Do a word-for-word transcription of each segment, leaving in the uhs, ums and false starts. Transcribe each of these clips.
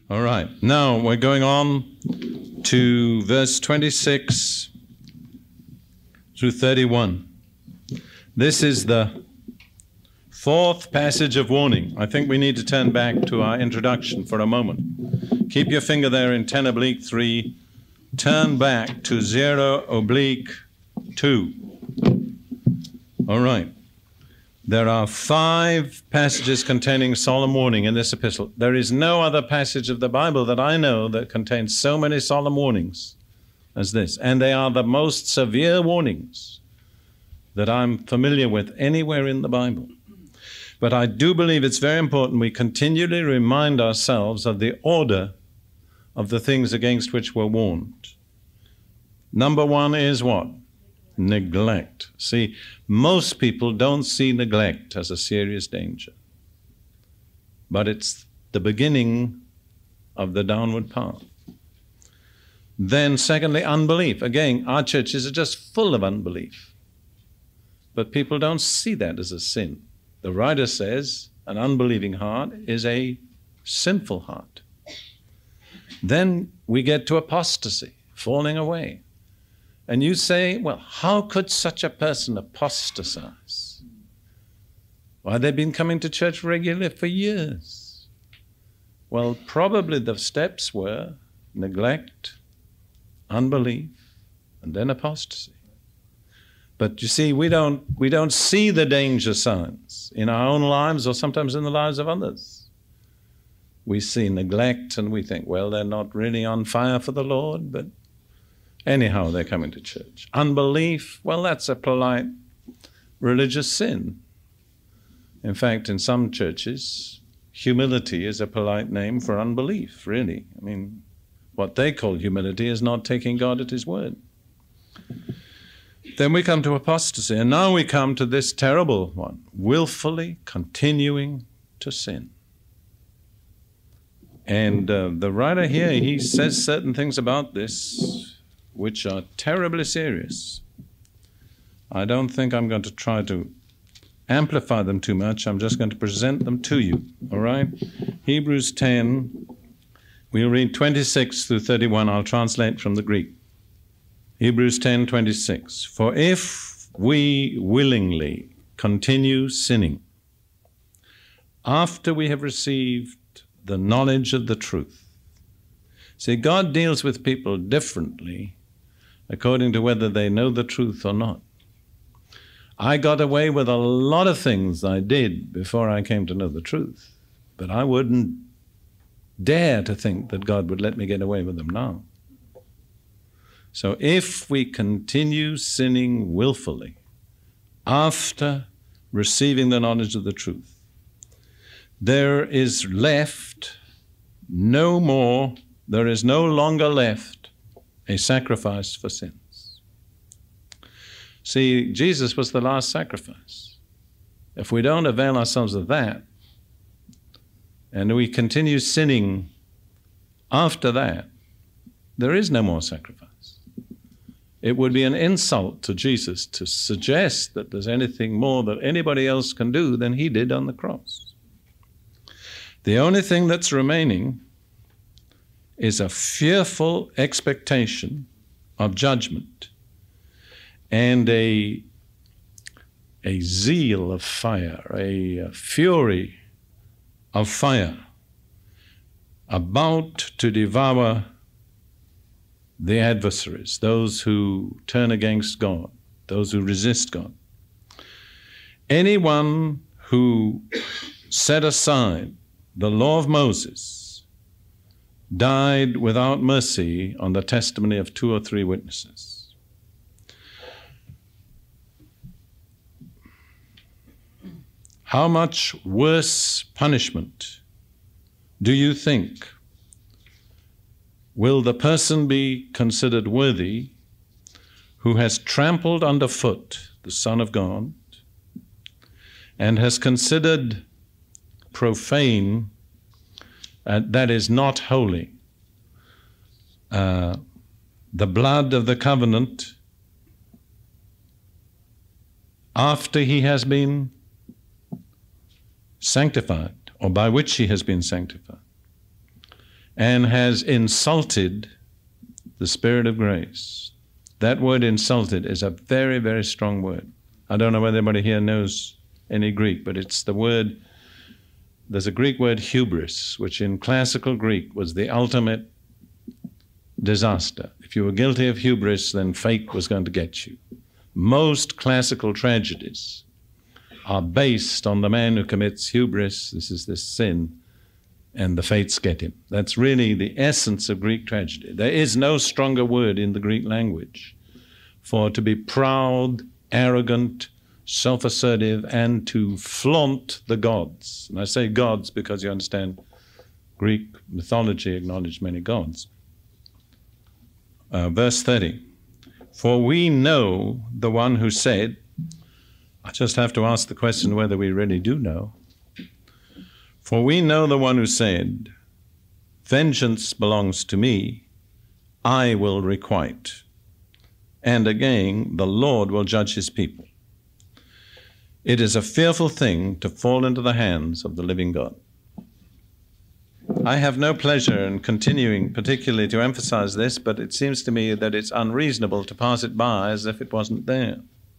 All right. Now we're going on to verse twenty-six through thirty-one. This is the fourth passage of warning. I think we need to turn back to our introduction for a moment. Keep your finger there in ten oblique three. Turn back to zero oblique two. All right. There are five passages containing solemn warning in this epistle. There is no other passage of the Bible that I know that contains so many solemn warnings as this. And they are the most severe warnings that I'm familiar with anywhere in the Bible. But I do believe it's very important we continually remind ourselves of the order of the things against which we're warned. Number one is what? Neglect. See, most people don't see neglect as a serious danger. But it's the beginning of the downward path. Then secondly, unbelief. Again, our churches are just full of unbelief. But people don't see that as a sin. The writer says an unbelieving heart is a sinful heart. Then we get to apostasy, falling away. And you say, well, how could such a person apostatize? Why, they've been coming to church regularly for years. Well, probably the steps were neglect, unbelief, and then apostasy. But you see, we don't, we don't see the danger signs in our own lives or sometimes in the lives of others. We see neglect and we think, well, they're not really on fire for the Lord, but anyhow, they're coming to church. Unbelief, well, that's a polite religious sin. In fact, in some churches, humility is a polite name for unbelief, really. I mean, what they call humility is not taking God at his word. Then we come to apostasy, and now we come to this terrible one, willfully continuing to sin. And uh, the writer here, he says certain things about this which are terribly serious. I don't think I'm going to try to amplify them too much. I'm just going to present them to you, all right? Hebrews ten, we'll read twenty-six through thirty-one. I'll translate from the Greek. Hebrews ten, twenty-six. For if we willingly continue sinning after we have received the knowledge of the truth. See, God deals with people differently according to whether they know the truth or not. I got away with a lot of things I did before I came to know the truth, but I wouldn't dare to think that God would let me get away with them now. So if we continue sinning willfully after receiving the knowledge of the truth, there is left no more, there is no longer left a sacrifice for sins. See, Jesus was the last sacrifice. If we don't avail ourselves of that, and we continue sinning after that, there is no more sacrifice. It would be an insult to Jesus to suggest that there's anything more that anybody else can do than he did on the cross. The only thing that's remaining is a fearful expectation of judgment and a, a zeal of fire, a, a fury of fire about to devour the adversaries, those who turn against God, those who resist God. Anyone who set aside the law of Moses died without mercy on the testimony of two or three witnesses. How much worse punishment do you think will the person be considered worthy who has trampled underfoot the Son of God and has considered profane, uh, that is not holy, uh, the blood of the covenant after he has been sanctified, or by which he has been sanctified, and has insulted the Spirit of grace. That word insulted is a very, very strong word. I don't know whether anybody here knows any Greek, but it's the word, there's a Greek word hubris, which in classical Greek was the ultimate disaster. If you were guilty of hubris, then fate was going to get you. Most classical tragedies are based on the man who commits hubris, this is this sin, and the fates get him. That's really the essence of Greek tragedy. There is no stronger word in the Greek language for to be proud, arrogant, self-assertive, and to flaunt the gods. And I say gods because you understand Greek mythology acknowledged many gods. Uh, verse thirty, for we know the one who said, I just have to ask the question whether we really do know. For we know the one who said, vengeance belongs to me, I will requite. And again, the Lord will judge his people. It is a fearful thing to fall into the hands of the living God. I have no pleasure in continuing particularly to emphasize this, but it seems to me that it's unreasonable to pass it by as if it wasn't there.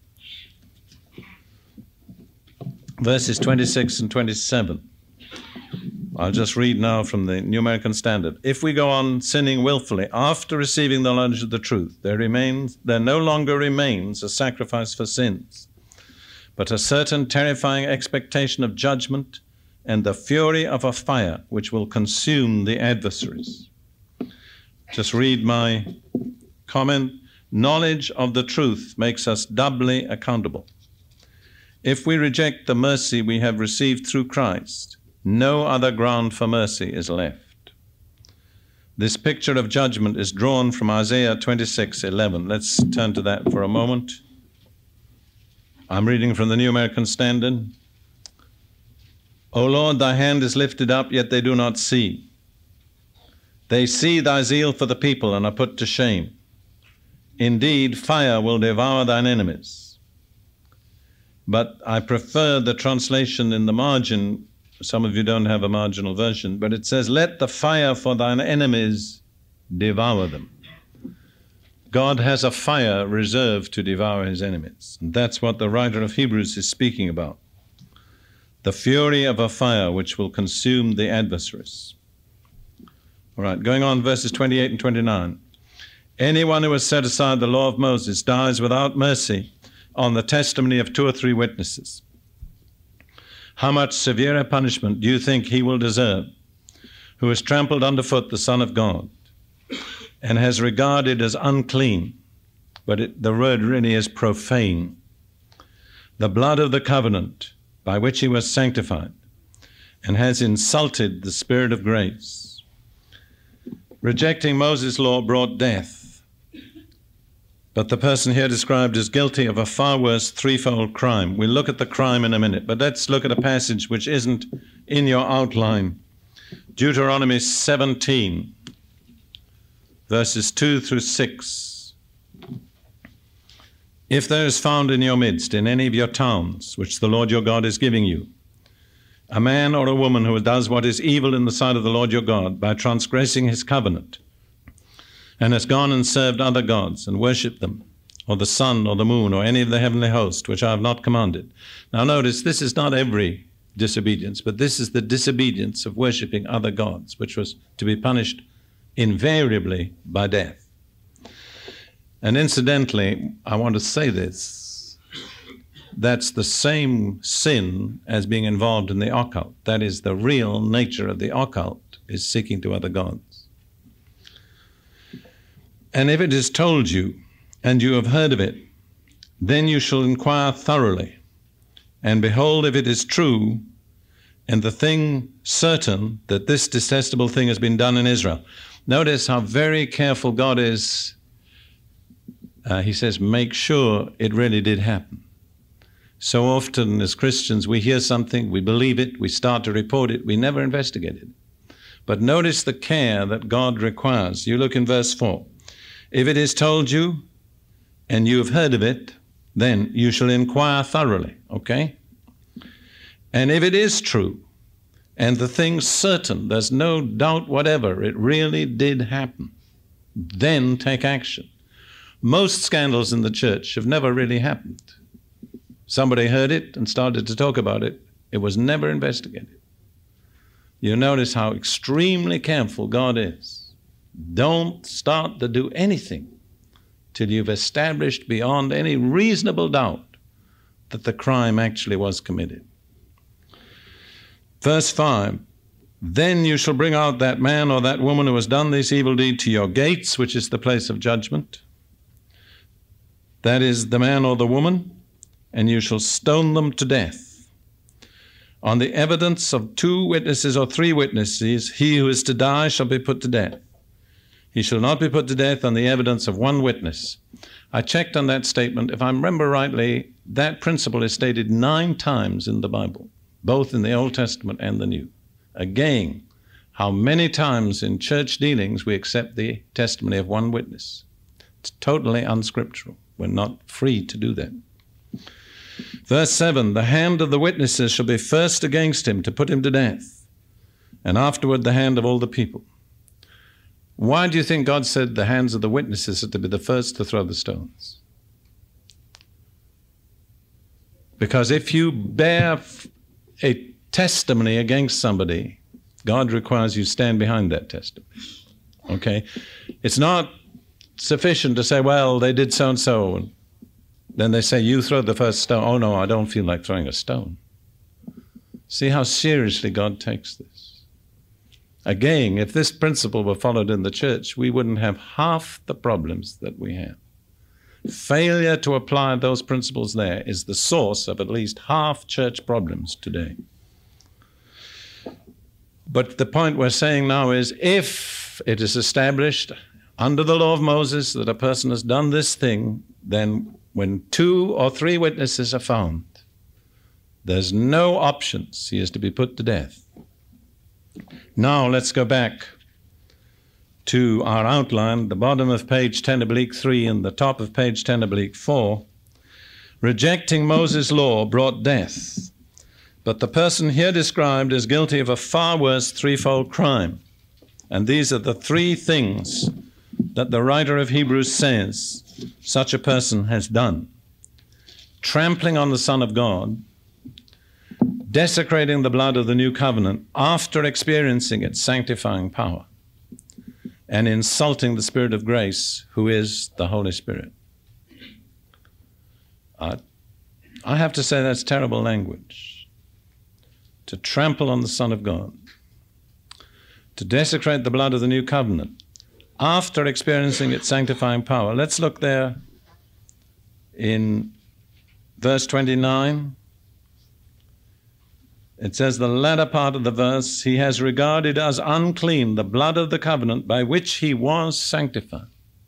Verses twenty-six and twenty-seven. I'll just read now from the New American Standard. If we go on sinning willfully after receiving the knowledge of the truth, there remains, there no longer remains a sacrifice for sins, but a certain terrifying expectation of judgment and the fury of a fire which will consume the adversaries. Just read my comment. Knowledge of the truth makes us doubly accountable. If we reject the mercy we have received through Christ, no other ground for mercy is left. This picture of judgment is drawn from Isaiah twenty-six eleven. Let's turn to that for a moment. I'm reading from the New American Standard. O Lord, thy hand is lifted up, yet they do not see. They see thy zeal for the people and are put to shame. Indeed, fire will devour thine enemies. But I prefer the translation in the margin. Some of you don't have a marginal version, but it says, let the fire for thine enemies devour them. God has a fire reserved to devour his enemies. And that's what the writer of Hebrews is speaking about. The fury of a fire which will consume the adversaries. All right, going on, verses twenty-eight and twenty-nine. Anyone who has set aside the law of Moses dies without mercy on the testimony of two or three witnesses. How much severer punishment do you think he will deserve, who has trampled underfoot the Son of God and has regarded as unclean, but it, the word really is profane, the blood of the covenant by which he was sanctified, and has insulted the Spirit of grace. Rejecting Moses' law brought death, but the person here described is guilty of a far worse threefold crime. We'll look at the crime in a minute, but let's look at a passage which isn't in your outline. Deuteronomy seventeen, verses two through six. If there is found in your midst, in any of your towns, which the Lord your God is giving you, a man or a woman who does what is evil in the sight of the Lord your God by transgressing his covenant, and has gone and served other gods and worshipped them, or the sun or the moon or any of the heavenly host, which I have not commanded. Now notice, this is not every disobedience, but this is the disobedience of worshipping other gods, which was to be punished invariably by death. And incidentally, I want to say this, that's the same sin as being involved in the occult. That is, the real nature of the occult is seeking to other gods. And if it is told you, and you have heard of it, then you shall inquire thoroughly, and behold, if it is true, and the thing certain that this detestable thing has been done in Israel. Notice how very careful God is. Uh, he says, make sure it really did happen. So often as Christians, we hear something, we believe it, we start to report it, we never investigate it. But notice the care that God requires. You look in verse four. If it is told you, and you have heard of it, then you shall inquire thoroughly, okay? And if it is true, and the thing's certain, there's no doubt whatever, it really did happen, then take action. Most scandals in the church have never really happened. Somebody heard it and started to talk about it. It was never investigated. You notice how extremely careful God is. Don't start to do anything till you've established beyond any reasonable doubt that the crime actually was committed. Verse five, then you shall bring out that man or that woman who has done this evil deed to your gates, which is the place of judgment. That is the man or the woman, and you shall stone them to death. On the evidence of two witnesses or three witnesses, he who is to die shall be put to death. He shall not be put to death on the evidence of one witness. I checked on that statement. If I remember rightly, that principle is stated nine times in the Bible, both in the Old Testament and the New. Again, how many times in church dealings we accept the testimony of one witness? It's totally unscriptural. We're not free to do that. Verse seven, the hand of the witnesses shall be first against him to put him to death, and afterward the hand of all the people. Why do you think God said the hands of the witnesses are to be the first to throw the stones? Because if you bear a testimony against somebody, God requires you stand behind that testimony. Okay? It's not sufficient to say, well, they did so-and-so, and then they say, you throw the first stone. Oh, no, I don't feel like throwing a stone. See how seriously God takes this. Again, if this principle were followed in the church, we wouldn't have half the problems that we have. Failure to apply those principles there is the source of at least half church problems today. But the point we're saying now is, if it is established under the law of Moses that a person has done this thing, then when two or three witnesses are found, there's no options. He is to be put to death. Now let's go back to our outline, the bottom of page ten oblique three and the top of page ten oblique four. Rejecting Moses' law brought death, but the person here described is guilty of a far worse threefold crime. And these are the three things that the writer of Hebrews says such a person has done: trampling on the Son of God, desecrating the blood of the new covenant after experiencing its sanctifying power, and insulting the Spirit of grace, who is the Holy Spirit. Uh, I have to say that's terrible language. To trample on the Son of God, to desecrate the blood of the new covenant after experiencing its sanctifying power. Let's look there in verse twenty-nine. It says, the latter part of the verse, he has regarded as unclean the blood of the covenant by which he was sanctified.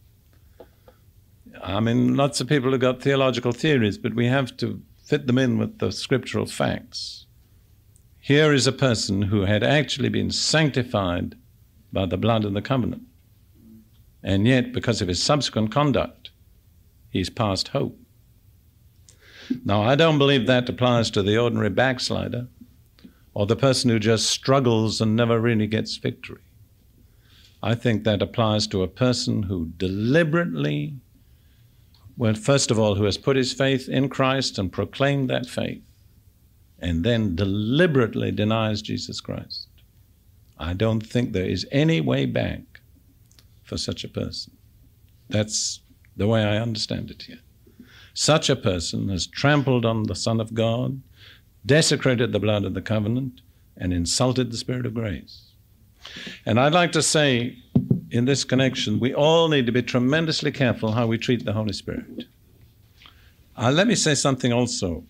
I mean, lots of people have got theological theories, but we have to fit them in with the scriptural facts. Here is a person who had actually been sanctified by the blood of the covenant. And yet, because of his subsequent conduct, he's past hope. Now, I don't believe that applies to the ordinary backslider or the person who just struggles and never really gets victory. I think that applies to a person who deliberately, well, first of all, who has put his faith in Christ and proclaimed that faith, and then deliberately denies Jesus Christ. I don't think there is any way back for such a person. That's the way I understand it here. Such a person has trampled on the Son of God, desecrated the blood of the covenant, and insulted the Spirit of grace. And I'd like to say in this connection, we all need to be tremendously careful how we treat the Holy Spirit. Uh, let me say something also.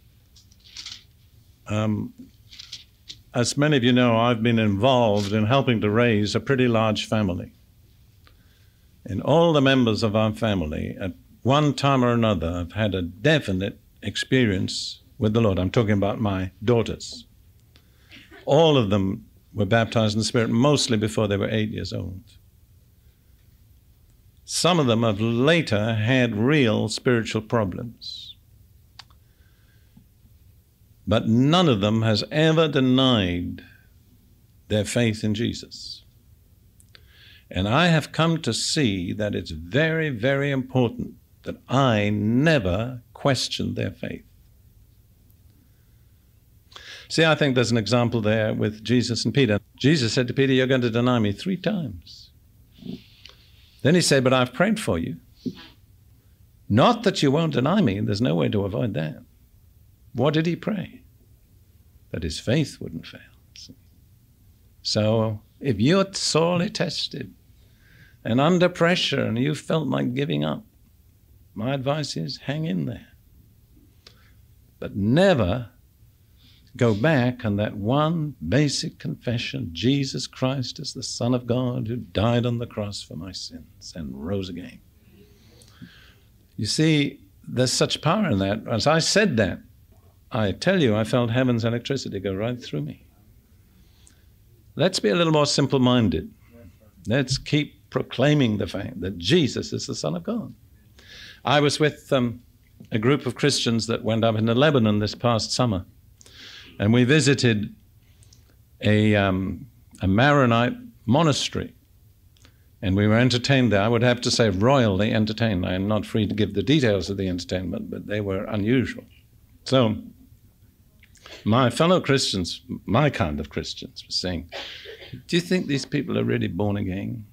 Um, as many of you know, I've been involved in helping to raise a pretty large family. And all the members of our family, at one time or another, have had a definite experience with the Lord. I'm talking about my daughters. All of them were baptized in the Spirit, mostly before they were eight years old. Some of them have later had real spiritual problems. But none of them has ever denied their faith in Jesus. And I have come to see that it's very, very important that I never question their faith. See, I think there's an example there with Jesus and Peter. Jesus said to Peter, "You're going to deny me three times." Then he said, "But I've prayed for you. Not that you won't deny me." There's no way to avoid that. What did he pray? That his faith wouldn't fail. See? So if you're sorely tested and under pressure and you felt like giving up, my advice is hang in there. But never go back on that one basic confession: Jesus Christ is the Son of God who died on the cross for my sins and rose again. You see, there's such power in that. As I said that, I tell you, I felt heaven's electricity go right through me. Let's be a little more simple-minded. Let's keep proclaiming the fact that Jesus is the Son of God. I was with um, a group of Christians that went up into Lebanon this past summer, and we visited a, um, a Maronite monastery, and we were entertained there. I would have to say royally entertained. I am not free to give the details of the entertainment, but they were unusual. So my fellow Christians, my kind of Christians, were saying, "Do you think these people are really born again?"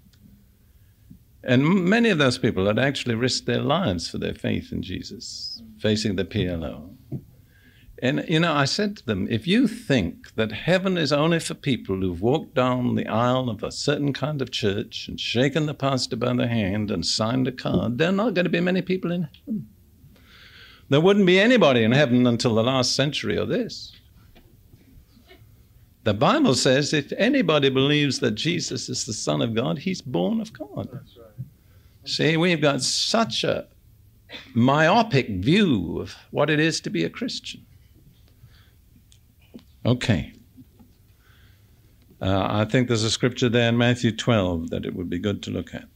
And many of those people had actually risked their lives for their faith in Jesus, facing the P L O. And, you know, I said to them, if you think that heaven is only for people who've walked down the aisle of a certain kind of church and shaken the pastor by the hand and signed a card, there are not going to be many people in heaven. There wouldn't be anybody in heaven until the last century or this. The Bible says if anybody believes that Jesus is the Son of God, he's born of God. That's right. See, we've got such a myopic view of what it is to be a Christian. Okay. Uh, I think there's a scripture there in Matthew twelve that it would be good to look at.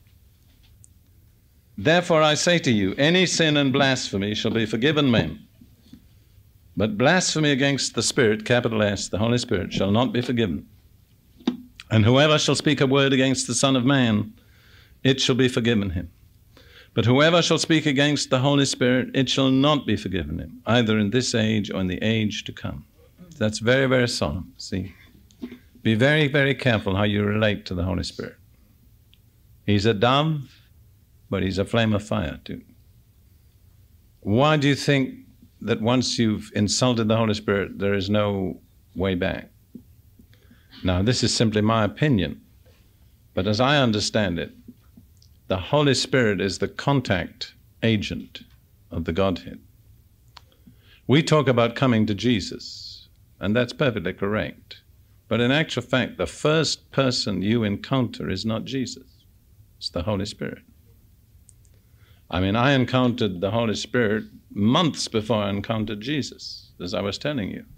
"Therefore I say to you, any sin and blasphemy shall be forgiven men. But blasphemy against the Spirit, capital S, the Holy Spirit, shall not be forgiven. And whoever shall speak a word against the Son of Man, it shall be forgiven him. But whoever shall speak against the Holy Spirit, it shall not be forgiven him, either in this age or in the age to come." That's very, very solemn. See, be very, very careful how you relate to the Holy Spirit. He's a dove, but he's a flame of fire too. Why do you think that once you've insulted the Holy Spirit, there is no way back? Now, this is simply my opinion, but as I understand it, the Holy Spirit is the contact agent of the Godhead. We talk about coming to Jesus, and that's perfectly correct. But in actual fact, the first person you encounter is not Jesus. It's the Holy Spirit. I mean, I encountered the Holy Spirit months before I encountered Jesus, as I was telling you.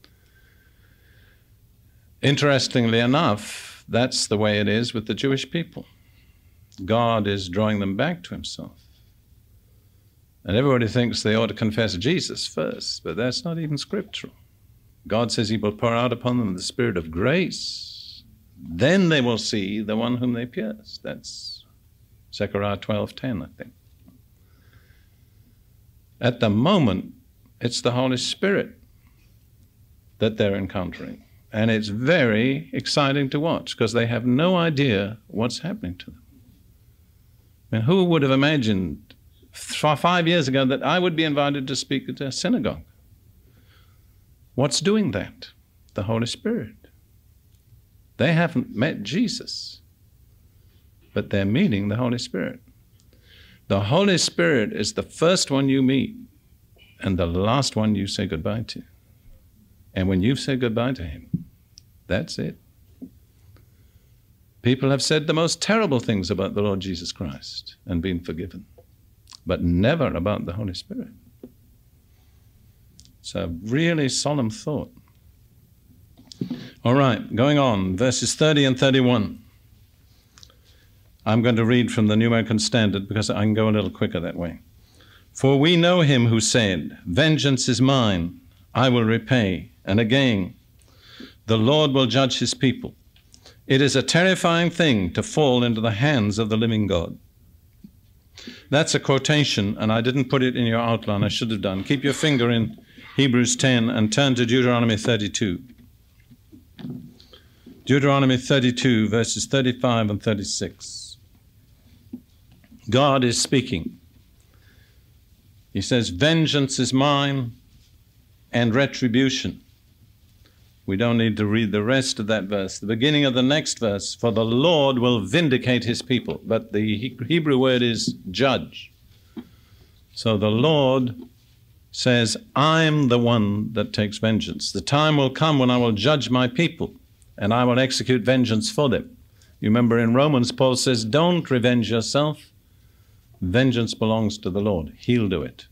Interestingly enough, that's the way it is with the Jewish people. God is drawing them back to himself. And everybody thinks they ought to confess Jesus first, but that's not even scriptural. God says he will pour out upon them the Spirit of grace. Then they will see the one whom they pierced. That's Zechariah twelve ten, I think. At the moment, it's the Holy Spirit that they're encountering. And it's very exciting to watch because they have no idea what's happening to them. I mean, who would have imagined five years ago that I would be invited to speak at a synagogue? What's doing that? The Holy Spirit. They haven't met Jesus, but they're meeting the Holy Spirit. The Holy Spirit is the first one you meet and the last one you say goodbye to. And when you've said goodbye to him, that's it. People have said the most terrible things about the Lord Jesus Christ and been forgiven, but never about the Holy Spirit. It's a really solemn thought. All right, going on, verses thirty and thirty-one. I'm going to read from the New American Standard because I can go a little quicker that way. "For we know him who said, 'Vengeance is mine, I will repay.' And again, The Lord will judge his people. It is a terrifying thing to fall into the hands of the living God. That's a quotation, and I didn't put it in your outline. I should have done. Keep your finger in Hebrews ten and turn to Deuteronomy thirty-two. Deuteronomy thirty-two, verses thirty-five and thirty-six. God is speaking. He says, vengeance is mine and retribution. We don't need to read the rest of that verse. The beginning of the next verse, for the Lord will vindicate his people. But the Hebrew word is judge. So the Lord says, I'm the one that takes vengeance. The time will come when I will judge my people, and I will execute vengeance for them. You remember in Romans, Paul says, don't revenge yourself. Vengeance belongs to the Lord. He'll do it.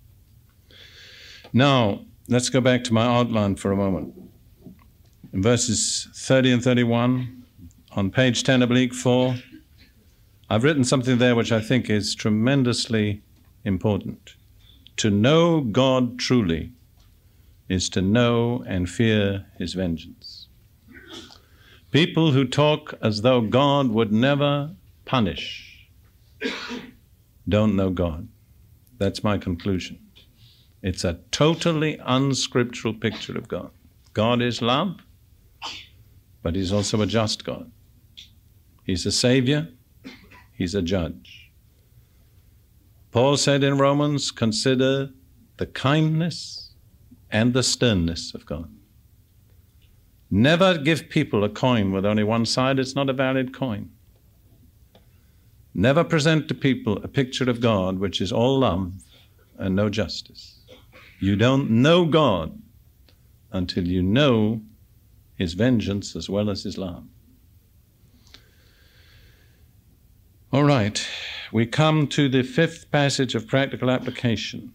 Now, let's go back to my outline for a moment. In verses thirty and thirty-one, on page ten, oblique four, I've written something there which I think is tremendously important. To know God truly is to know and fear his vengeance. People who talk as though God would never punish don't know God. That's my conclusion. It's a totally unscriptural picture of God. God is love, but he's also a just God. He's a savior. He's a judge. Paul said in Romans, consider the kindness and the sternness of God. Never give people a coin with only one side. It's not a valid coin. Never present to people a picture of God which is all love and no justice. You don't know God until you know his vengeance as well as his love. All right, we come to the fifth passage of practical application.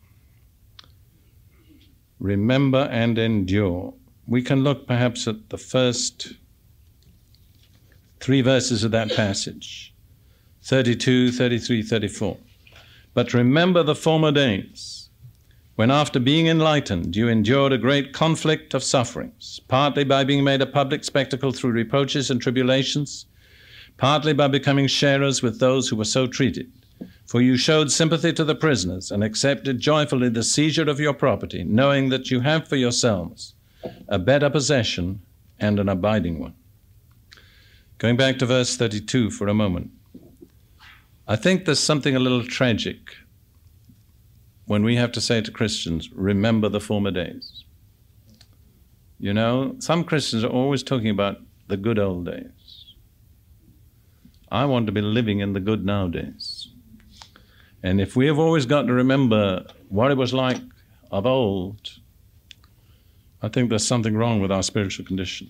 Remember and endure. We can look perhaps at the first three verses of that passage, thirty-two, thirty-three, thirty-four. But remember the former days, when after being enlightened you endured a great conflict of sufferings, partly by being made a public spectacle through reproaches and tribulations, partly by becoming sharers with those who were so treated. For you showed sympathy to the prisoners and accepted joyfully the seizure of your property, knowing that you have for yourselves a better possession and an abiding one. Going back to verse thirty-two for a moment. I think there's something a little tragic when we have to say to Christians, remember the former days. You know, some Christians are always talking about the good old days. I want to be living in the good nowadays. And if we have always got to remember what it was like of old, I think there's something wrong with our spiritual condition.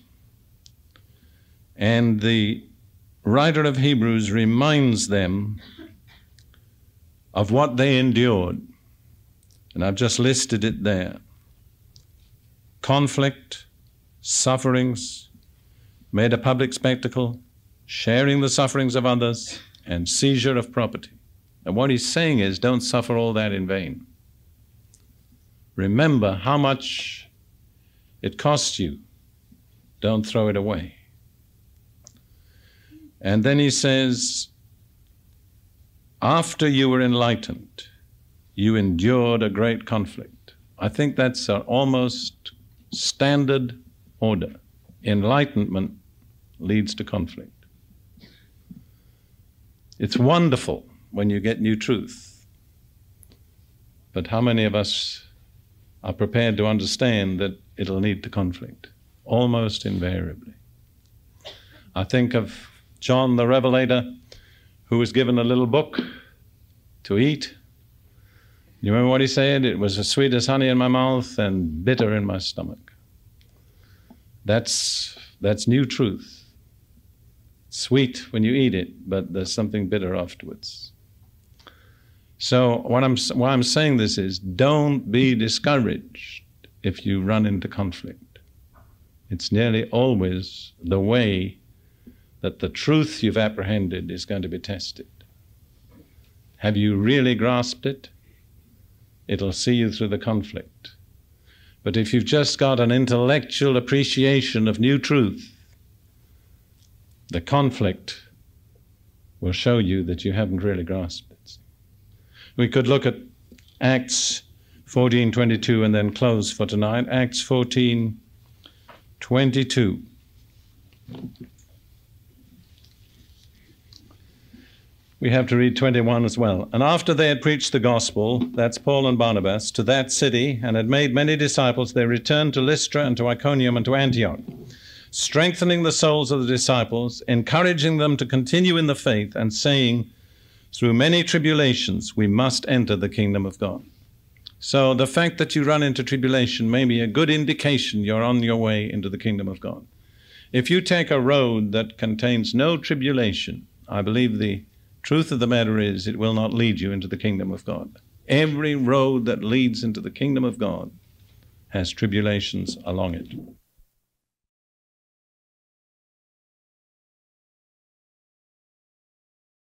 And the writer of Hebrews reminds them of what they endured. And I've just listed it there. Conflict, sufferings, made a public spectacle, sharing the sufferings of others, and seizure of property. And what he's saying is, don't suffer all that in vain. Remember how much it cost you. Don't throw it away. And then he says, after you were enlightened, you endured a great conflict. I think that's an almost standard order. Enlightenment leads to conflict. It's wonderful when you get new truth. But how many of us are prepared to understand that it'll lead to conflict? Almost invariably. I think of John the Revelator, who was given a little book to eat. You remember what he said? It was as sweet as honey in my mouth and bitter in my stomach. That's, that's new truth. Sweet when you eat it, but there's something bitter afterwards. So what I'm, why I'm saying this is, don't be discouraged if you run into conflict. It's nearly always the way that the truth you've apprehended is going to be tested. Have you really grasped it? It'll see you through the conflict. But if you've just got an intellectual appreciation of new truth, the conflict will show you that you haven't really grasped it. We could look at Acts fourteen twenty-two and then close for tonight. Acts fourteen twenty-two. We have to read twenty-one as well. And after they had preached the gospel, that's Paul and Barnabas, to that city, and had made many disciples, they returned to Lystra and to Iconium and to Antioch, strengthening the souls of the disciples, encouraging them to continue in the faith, and saying, through many tribulations, we must enter the kingdom of God. So the fact that you run into tribulation may be a good indication you're on your way into the kingdom of God. If you take a road that contains no tribulation, I believe the truth of the matter is it will not lead you into the kingdom of God. Every road that leads into the kingdom of God has tribulations along it.